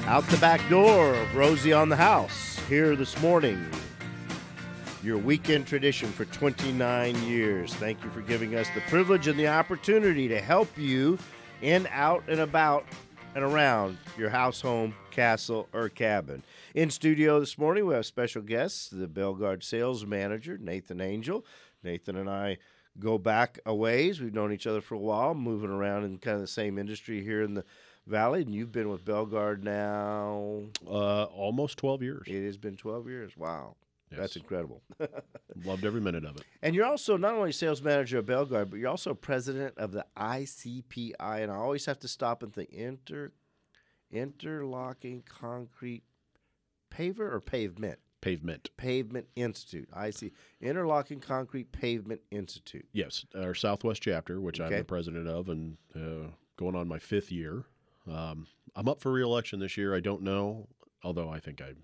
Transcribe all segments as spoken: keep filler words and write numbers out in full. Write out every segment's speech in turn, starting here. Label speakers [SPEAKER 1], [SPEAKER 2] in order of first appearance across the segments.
[SPEAKER 1] Out the back door of Rosie on the House here this morning. Your weekend tradition for twenty-nine years. Thank you for giving us the privilege and the opportunity to help you in, out, and about and around your house, home, castle, or cabin. In studio this morning, we have special guests, the Bellegarde sales manager, Nathan Angel. Nathan and I go back a ways. We've known each other for a while, moving around in kind of the same industry here in the Valley, and you've been with Bellegarde now?
[SPEAKER 2] Uh, almost twelve years.
[SPEAKER 1] It has been twelve years. Wow.
[SPEAKER 2] Yes.
[SPEAKER 1] That's incredible.
[SPEAKER 2] Loved every minute of it.
[SPEAKER 1] And you're also not only sales manager of Bellegarde, but you're also president of the I C P I. And I always have to stop and think, inter, interlocking concrete paver or pavement?
[SPEAKER 2] Pavement.
[SPEAKER 1] Pavement Institute. I see. Interlocking Concrete Pavement Institute.
[SPEAKER 2] Yes, our Southwest chapter, which
[SPEAKER 1] Okay.
[SPEAKER 2] I'm the president of, and uh, going on my fifth year. Um, I'm up for re-election this year. I don't know, although I think I,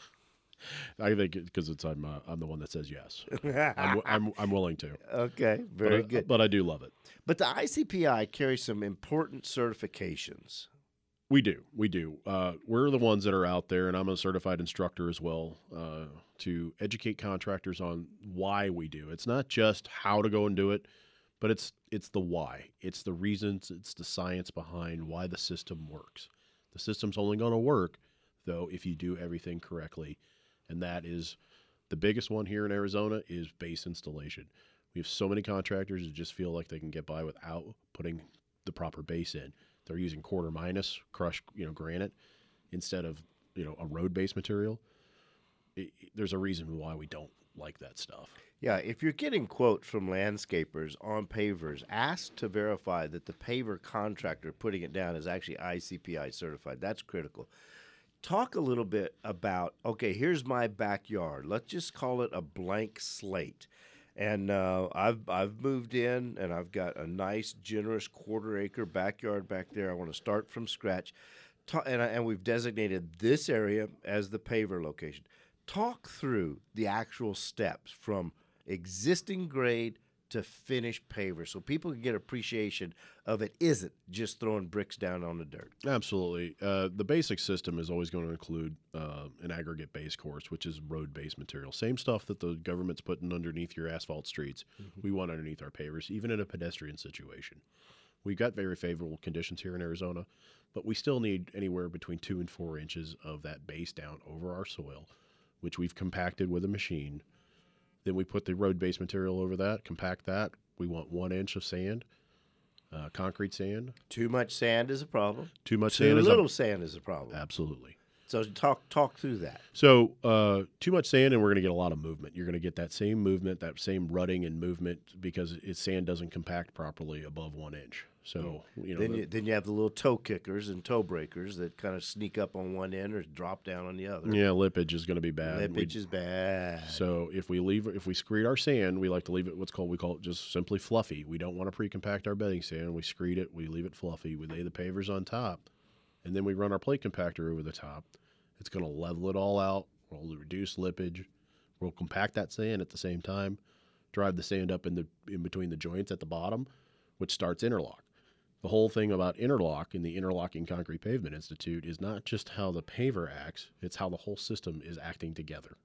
[SPEAKER 2] I think because it's I'm uh, I'm the one that says yes. I'm, I'm I'm willing to.
[SPEAKER 1] Okay, very
[SPEAKER 2] but I,
[SPEAKER 1] good.
[SPEAKER 2] But I do love it.
[SPEAKER 1] But the I C P I carries some important certifications.
[SPEAKER 2] We do, we do. Uh, we're the ones that are out there, and I'm a certified instructor as well, uh, to educate contractors on why we do. It's not just how to go and do it, but it's it's the why. It's the reasons. It's the science behind why the system works. The system's only going to work, though, if you do everything correctly, and that is the biggest one here in Arizona is base installation. We have so many contractors that just feel like they can get by without putting the proper base in. They're using quarter minus crushed, you know, granite instead of, you know, a road base material. It, it, there's a reason why we don't like that stuff.
[SPEAKER 1] Yeah, if you're getting quotes from landscapers on pavers, ask to verify that the paver contractor putting it down is actually I C P I certified. That's critical. Talk a little bit about, okay, here's my backyard. Let's just call it a blank slate. And uh, I've I've moved in, and I've got a nice, generous quarter-acre backyard back there. I want to start from scratch, Ta- and, I, and we've designated this area as the paver location. Talk through the actual steps from existing grade to finished paver so people can get appreciation of it isn't just throwing bricks down on the dirt.
[SPEAKER 2] Absolutely. Uh, the basic system is always going to include uh, an aggregate base course, which is road base material. Same stuff that the government's putting underneath your asphalt streets. Mm-hmm. We want underneath our pavers, even in a pedestrian situation. We've got very favorable conditions here in Arizona, but we still need anywhere between two and four inches of that base down over our soil, which we've compacted with a machine. Then we put the road base material over that, compact that. We want one inch of sand, uh, concrete sand.
[SPEAKER 1] Too much sand is a problem.
[SPEAKER 2] Too much
[SPEAKER 1] Too
[SPEAKER 2] sand is
[SPEAKER 1] little
[SPEAKER 2] a,
[SPEAKER 1] sand is a problem.
[SPEAKER 2] Absolutely.
[SPEAKER 1] So talk talk through that.
[SPEAKER 2] So uh, too much sand, and we're going to get a lot of movement. You're going to get that same movement, that same rutting and movement because it, sand doesn't compact properly above one inch. So you know,
[SPEAKER 1] then
[SPEAKER 2] the,
[SPEAKER 1] you then you have the little toe kickers and toe breakers that kind of sneak up on one end or drop down on the other.
[SPEAKER 2] yeah, lippage is going to be bad.
[SPEAKER 1] Lippage is bad.
[SPEAKER 2] So if we leave, if we screed our sand, we like to leave it what's called we call it just simply fluffy. We don't want to pre-compact our bedding sand. We screed it. We leave it fluffy. We lay the pavers on top, and then we run our plate compactor over the top. It's going to level it all out. We'll reduce lippage. We'll compact that sand at the same time, drive the sand up in the in between the joints at the bottom, which starts interlock. The whole thing about interlock in the Interlocking Concrete Pavement Institute is not just how the paver acts, it's how the whole system is acting together.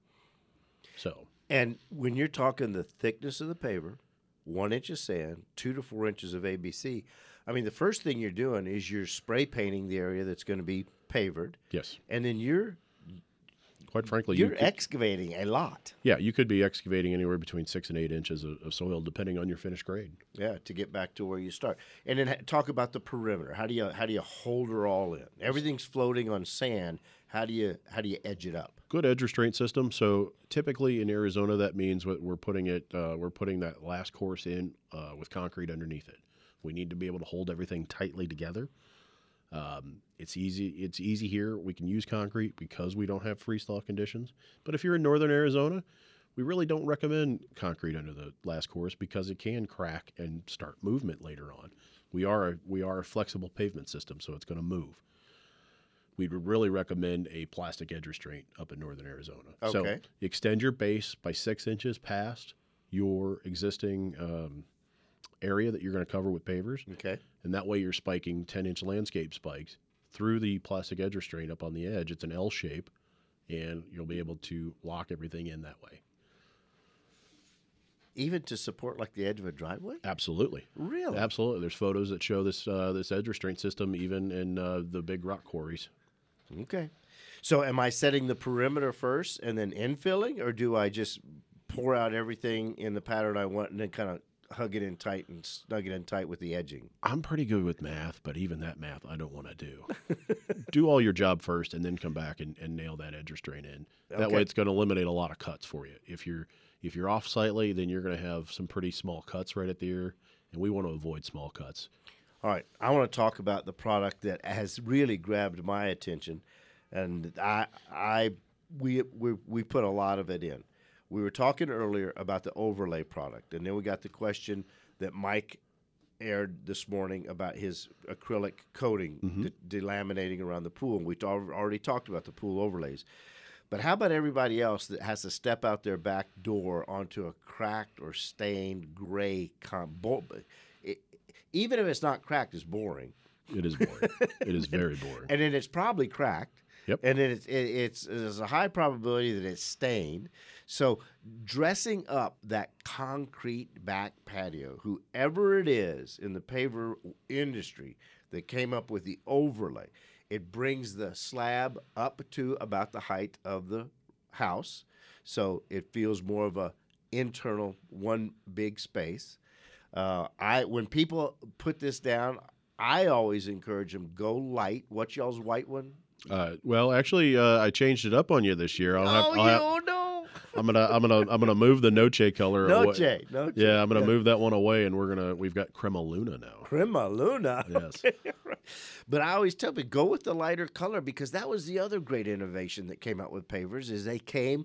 [SPEAKER 2] So,
[SPEAKER 1] and when you're talking the thickness of the paver, one inch of sand, two to four inches of A B C, I mean, the first thing you're doing is you're spray painting the area that's going to be pavered.
[SPEAKER 2] yes.
[SPEAKER 1] And then you're
[SPEAKER 2] Quite frankly,
[SPEAKER 1] you're
[SPEAKER 2] you could,
[SPEAKER 1] excavating a lot.
[SPEAKER 2] yeah, you could be excavating anywhere between six and eight inches of, of soil, depending on your finished grade.
[SPEAKER 1] Yeah, to get back to where you start. And then ha- talk about the perimeter. How do you how do you hold her all in? Everything's floating on sand. How do you how do you edge it up?
[SPEAKER 2] Good edge restraint system. So typically in Arizona, that means what we're putting it, uh, we're putting that last course in uh, with concrete underneath it. We need to be able to hold everything tightly together. Um, it's easy. It's easy here. We can use concrete because we don't have freeze-thaw conditions. But if you're in northern Arizona, we really don't recommend concrete under the last course because it can crack and start movement later on. We are a, we are a flexible pavement system, so it's going to move. We would really recommend a plastic edge restraint up in northern Arizona.
[SPEAKER 1] Okay.
[SPEAKER 2] So extend your base by six inches past your existing um, area that you're going to cover with pavers.
[SPEAKER 1] Okay.
[SPEAKER 2] And that way you're spiking ten-inch landscape spikes through the plastic edge restraint up on the edge. It's an L shape, and you'll be able to lock everything in that way.
[SPEAKER 1] Even to support like the edge of a driveway?
[SPEAKER 2] Absolutely.
[SPEAKER 1] Really?
[SPEAKER 2] Absolutely. There's photos that show this uh, this edge restraint system even in uh, the big rock quarries.
[SPEAKER 1] Okay. So am I setting the perimeter first and then infilling, or do I just pour out everything in the pattern I want and then kind of hug it in tight and snug it in tight with the edging?
[SPEAKER 2] I'm pretty good with math, but even that math I don't want to do. Do all your job first and then come back and, and nail that edge restraint in. That
[SPEAKER 1] Okay.
[SPEAKER 2] way it's going to eliminate a lot of cuts for you. If you're if you're off slightly, then you're going to have some pretty small cuts right at the ear, and we want to avoid small cuts.
[SPEAKER 1] All right, I want to talk about the product that has really grabbed my attention, and I, I, we, we, we put a lot of it in. We were talking earlier about the overlay product, and then we got the question that Mike aired this morning about his acrylic coating,
[SPEAKER 2] Mm-hmm.
[SPEAKER 1] de- delaminating around the pool, and we al- already talked about the pool overlays. But how about everybody else that has to step out their back door onto a cracked or stained gray con- bo- it, even if it's not cracked, it's boring.
[SPEAKER 2] It is boring. It is very boring.
[SPEAKER 1] And then it's probably cracked.
[SPEAKER 2] Yep.
[SPEAKER 1] And then it's, it, it's there's a high probability that it's stained. So dressing up that concrete back patio, whoever it is in the paver industry that came up with the overlay, it brings the slab up to about the height of the house. So it feels more of a internal one big space. Uh, I when people put this down, I always encourage them go light. What's y'all's white one?
[SPEAKER 2] Uh, well, actually, uh, I changed it up on you this year. I'll have,
[SPEAKER 1] Oh,
[SPEAKER 2] I'll have-
[SPEAKER 1] you no.
[SPEAKER 2] I'm gonna, I'm gonna, I'm gonna move the Noche color. away.
[SPEAKER 1] Noche, Noche.
[SPEAKER 2] Yeah, I'm gonna move that one away, and we're gonna, we've got Crema Luna now.
[SPEAKER 1] Crema Luna.
[SPEAKER 2] Yes.
[SPEAKER 1] But I always tell people, go with the lighter color, because that was the other great innovation that came out with pavers. Is they came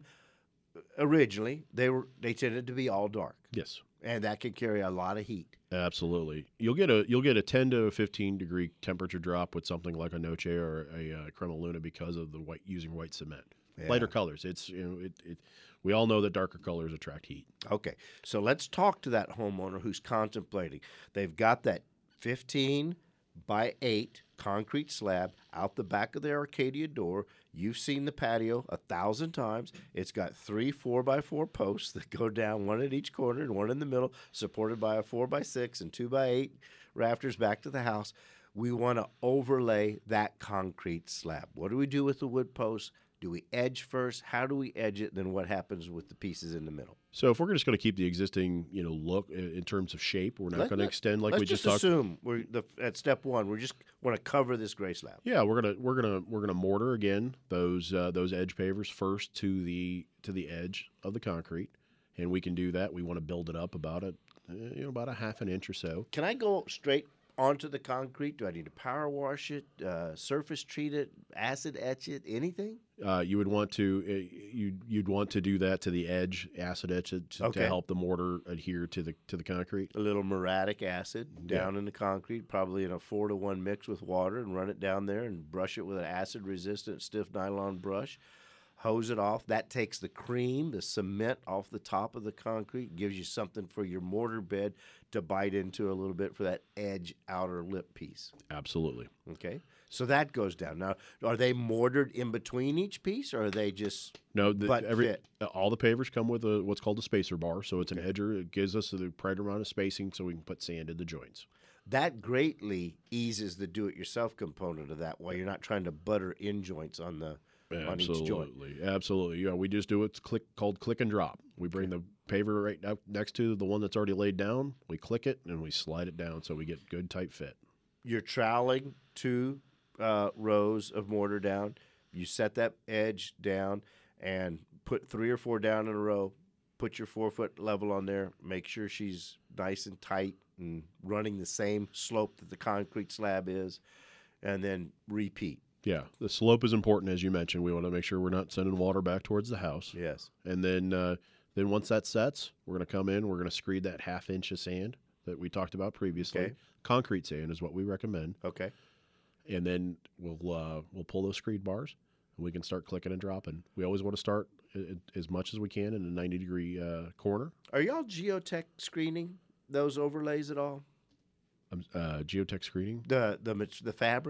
[SPEAKER 1] originally they were they tended to be all dark,
[SPEAKER 2] Yes.
[SPEAKER 1] and that can carry a lot of heat.
[SPEAKER 2] Absolutely. You'll get a you'll get a ten to fifteen degree temperature drop with something like a Noche or a uh, Crema Luna because of the white using white cement.
[SPEAKER 1] Yeah.
[SPEAKER 2] Lighter colors. It's you know it, it we all know that darker colors attract heat.
[SPEAKER 1] Okay, so let's talk to that homeowner who's contemplating. They've got that fifteen by eight concrete slab out the back of their Arcadia door. You've seen the patio a thousand times. It's got three four by four posts that go down, one at each corner and one in the middle, supported by a four by six and two by eight rafters back to the house. We want to overlay that concrete slab. What do we do with the wood posts? Do we edge first? How do we edge it? Then what happens with the pieces in the middle?
[SPEAKER 2] So if we're just going to keep the existing you know look i- in terms of shape, we're not
[SPEAKER 1] Let-
[SPEAKER 2] going to
[SPEAKER 1] let-
[SPEAKER 2] extend like
[SPEAKER 1] Let's
[SPEAKER 2] we
[SPEAKER 1] just,
[SPEAKER 2] just, talked.
[SPEAKER 1] assume we're the, at step one. We just want to cover this gray slab.
[SPEAKER 2] Yeah, we're gonna we're gonna we're gonna mortar again those uh, those edge pavers first to the to the edge of the concrete, and we can do that. We want to build it up about a uh, you know about a half an inch or so.
[SPEAKER 1] Can I go straight onto the concrete? Do I need to power wash it, uh, surface treat it, acid etch it, anything?
[SPEAKER 2] Uh, you would want to uh, you'd you'd want to do that to the edge, acid etch it to,
[SPEAKER 1] Okay.
[SPEAKER 2] to help the mortar adhere to the to the concrete.
[SPEAKER 1] A little muriatic acid down in the concrete, probably in a four to one mix with water, and run it down there and brush it with an acid-resistant stiff nylon brush. Hose it off. That takes the cream, the cement off the top of the concrete, gives you something for your mortar bed to bite into a little bit for that edge outer lip piece.
[SPEAKER 2] Absolutely.
[SPEAKER 1] Okay, so that goes down. Now, are they mortared in between each piece, or are they just
[SPEAKER 2] No, the,
[SPEAKER 1] Butt
[SPEAKER 2] every
[SPEAKER 1] fit.
[SPEAKER 2] uh, all the pavers come with a what's called a spacer bar, so it's an edger. It gives us the right amount of spacing so we can put sand in the joints.
[SPEAKER 1] that greatly eases the do-it-yourself component of that, while you're not trying to butter in joints on the on each joint.
[SPEAKER 2] Absolutely, absolutely. Yeah, we just do it's click called click and drop. We bring the paver right up next to the one that's already laid down. We click it and we slide it down so we get good tight fit.
[SPEAKER 1] You're troweling two uh, rows of mortar down. You set that edge down and put three or four down in a row. Put your four-foot level on there. Make sure she's nice and tight and running the same slope that the concrete slab is, and then repeat.
[SPEAKER 2] Yeah, the slope is important, as you mentioned. We want to make sure we're not sending water back towards the house.
[SPEAKER 1] Yes.
[SPEAKER 2] And then, uh, then once that sets, we're going to come in. We're going to screed that half inch of sand that we talked about previously.
[SPEAKER 1] Okay.
[SPEAKER 2] Concrete sand is what we recommend.
[SPEAKER 1] Okay.
[SPEAKER 2] And then we'll uh, we'll pull those screed bars, and we can start clicking and dropping. We always want to start i- as much as we can in a ninety degree uh, corner.
[SPEAKER 1] Are y'all geotech screening those overlays at all?
[SPEAKER 2] Um, uh, geotech screening.
[SPEAKER 1] The the mat- the fabric.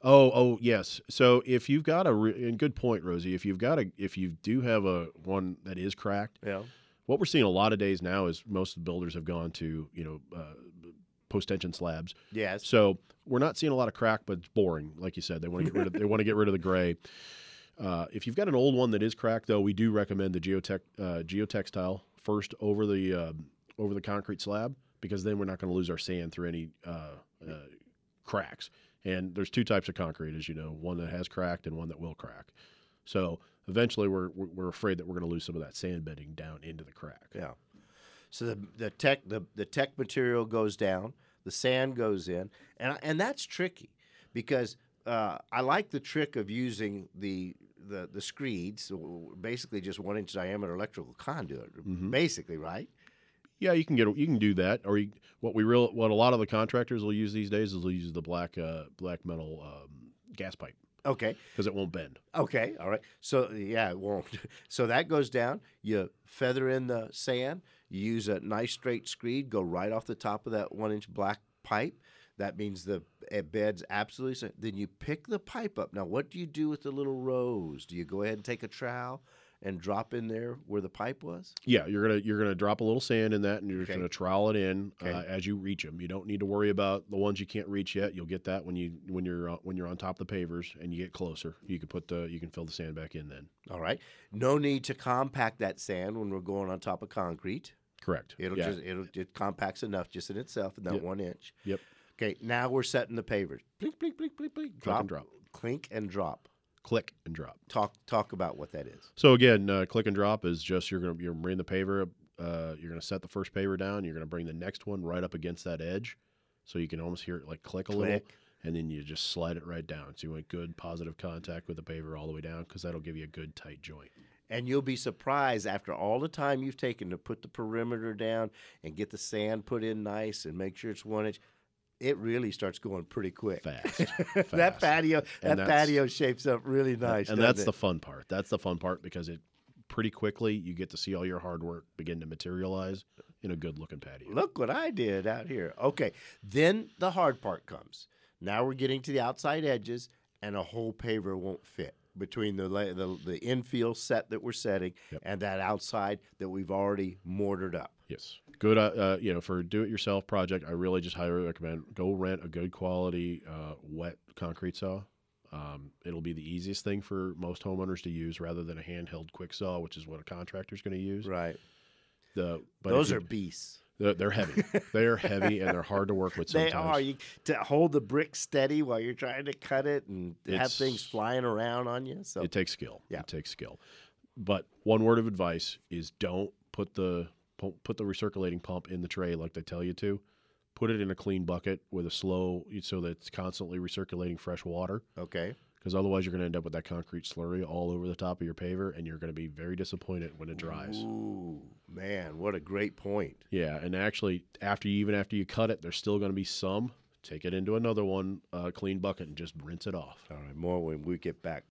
[SPEAKER 2] Oh, oh, yes. So if you've got a, re- and good point, Rosie. If you've got a, if you do have a one that is cracked,
[SPEAKER 1] Yeah.
[SPEAKER 2] what we're seeing a lot of days now is most of the builders have gone to, you know, uh, post tension slabs.
[SPEAKER 1] Yes.
[SPEAKER 2] So we're not seeing a lot of crack, but it's boring, like you said. They want to get rid of, they want to get rid of the gray. Uh, if you've got an old one that is cracked, though, we do recommend the geotech uh, geotextile first over the uh, over the concrete slab, because then we're not going to lose our sand through any uh, uh, cracks. And there's two types of concrete, as you know, one that has cracked and one that will crack. So eventually, we're we're we're afraid that we're going to lose some of that sand bedding down into the crack.
[SPEAKER 1] Yeah. So the the tech the, the tech material goes down, the sand goes in, and and that's tricky because uh, I like the trick of using the the the screeds, so basically just one inch diameter electrical conduit,
[SPEAKER 2] Mhm.
[SPEAKER 1] basically, right?
[SPEAKER 2] Yeah, you can get you can do that, or you, what we real what a lot of the contractors will use these days is they'll use the black uh, black metal um, gas pipe
[SPEAKER 1] Okay.
[SPEAKER 2] because it won't bend.
[SPEAKER 1] Okay. All right. So yeah, it won't. So that goes down. You feather in the sand. You use a nice straight screed. Go right off the top of that one inch black pipe. That means the it bed's absolutely. sa- Then you pick the pipe up. Now, what do you do with the little rows? Do you go ahead and take a trowel and drop in there where the pipe was?
[SPEAKER 2] Yeah, you're gonna you're gonna drop a little sand in that, and you're
[SPEAKER 1] Okay.
[SPEAKER 2] just gonna trowel it in
[SPEAKER 1] Okay.
[SPEAKER 2] uh, as you reach them. You don't need to worry about the ones you can't reach yet. You'll get that when you when you're uh, when you're on top of the pavers and you get closer. You can put the you can fill the sand back in then.
[SPEAKER 1] All right. No need to compact that sand when we're going on top of concrete.
[SPEAKER 2] Correct.
[SPEAKER 1] It'll
[SPEAKER 2] yeah.
[SPEAKER 1] just it'll it compacts enough just in itself in that
[SPEAKER 2] Yep.
[SPEAKER 1] one inch.
[SPEAKER 2] Yep.
[SPEAKER 1] Okay, now we're setting the pavers. Blink, blink, blink, blink, blink.
[SPEAKER 2] Click and drop.
[SPEAKER 1] Clink and drop.
[SPEAKER 2] Click and drop.
[SPEAKER 1] Talk talk about what that is.
[SPEAKER 2] So again, uh, click and drop is just you're gonna you're bring the paver. Uh, you're gonna set the first paver down. You're gonna bring the next one right up against that edge, so you can almost hear it like click a little,
[SPEAKER 1] Click.
[SPEAKER 2] and then you just slide it right down. So you want good positive contact with the paver all the way down, because that'll give you a good tight joint.
[SPEAKER 1] And you'll be surprised after all the time you've taken to put the perimeter down and get the sand put in nice and make sure it's one inch. It really starts going pretty quick.
[SPEAKER 2] Fast,
[SPEAKER 1] that
[SPEAKER 2] fast.
[SPEAKER 1] patio,
[SPEAKER 2] And
[SPEAKER 1] that
[SPEAKER 2] that's-
[SPEAKER 1] patio shapes up really nice.
[SPEAKER 2] and
[SPEAKER 1] doesn't
[SPEAKER 2] that's
[SPEAKER 1] it?
[SPEAKER 2] the fun part. That's the fun part, because it pretty quickly you get to see all your hard work begin to materialize in a good looking patio.
[SPEAKER 1] Look what I did out here. Okay, then the hard part comes. Now we're getting to the outside edges, and a whole paver won't fit between the la- the, the infill set that we're setting
[SPEAKER 2] Yep.
[SPEAKER 1] and that outside that we've already mortared up.
[SPEAKER 2] Yes. Good. Uh, uh, you know, for a do-it-yourself project, I really just highly recommend go rent a good quality uh, wet concrete saw. Um, it'll be the easiest thing for most homeowners to use, rather than a handheld quick saw, which is what a contractor's going to use.
[SPEAKER 1] Right.
[SPEAKER 2] The but if
[SPEAKER 1] Those
[SPEAKER 2] you-
[SPEAKER 1] are beasts.
[SPEAKER 2] they're, they're heavy. they are heavy and they're hard to work with
[SPEAKER 1] They
[SPEAKER 2] sometimes.
[SPEAKER 1] are. You to hold the brick steady while you're trying to cut it and have
[SPEAKER 2] It's-
[SPEAKER 1] things flying around on you. So
[SPEAKER 2] It takes skill.
[SPEAKER 1] Yeah.
[SPEAKER 2] It takes skill. But one word of advice is don't put the pu- put the recirculating pump in the tray like they tell you to. Put it in a clean bucket with a slow, so that it's constantly recirculating fresh water.
[SPEAKER 1] okay.
[SPEAKER 2] Because otherwise, you're going to end up with that concrete slurry all over the top of your paver, and you're going to be very disappointed when it dries.
[SPEAKER 1] Ooh, man, what a great point.
[SPEAKER 2] Yeah, and actually, after you, even after you cut it, there's still going to be some. Take it into another one, uh, clean bucket, and just rinse it off.
[SPEAKER 1] All right, more when we get back.